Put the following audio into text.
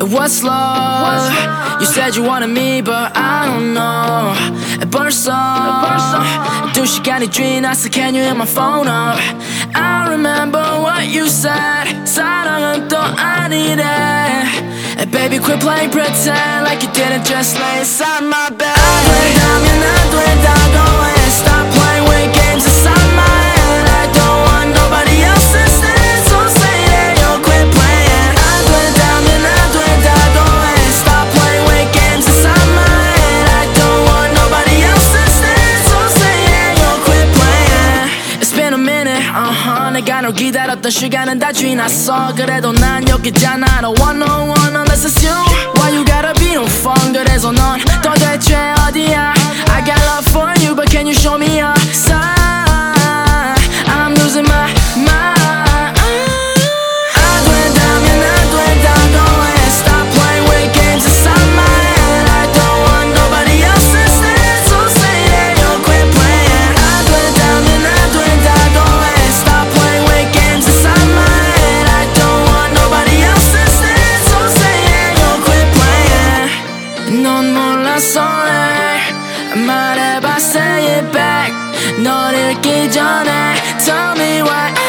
What's love? You said you wanted me but I don't know. 벌써 2시간이 지났어. Can you hear my phone up? I remember what you said. 사랑은 또 아니래. Baby quit playing pretend like you didn't just lay inside my bed. 안 된다면 안 된다고 해. Stop playing with games inside my head. I don't want nobody else instead. So say that you'll quit playing. 안 된다면 안 된다고 해. Stop playing with games inside my head. I don't want nobody else instead. So say that you'll quit playing. It's been a minute, 내가 널 기다렸던 시간은 다 지났어. 그래도 난 여기 있잖아. I don't want no one unless it's you. Why you gotta be no fun? 그래서 넌 도대체 어디야? I got love for you but can you show me a sign? I'm losing my mind. 안 된다면 안 된다고 해. Stop playing with games inside my head. I don't want nobody else instead. So say that you'll quit playing. 안 된다면 안 된다고 해. Stop playing with games inside my head. I don't want nobody else instead. So say that you'll quit playing. 넌 몰랐어 해. 말해봐 say it back. 널 잃기 전에 tell me why